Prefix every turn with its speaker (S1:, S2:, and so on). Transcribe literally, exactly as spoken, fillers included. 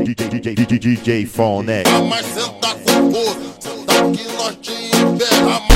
S1: D J D J Fonex.
S2: Mas senta com força, senta que nós te impera.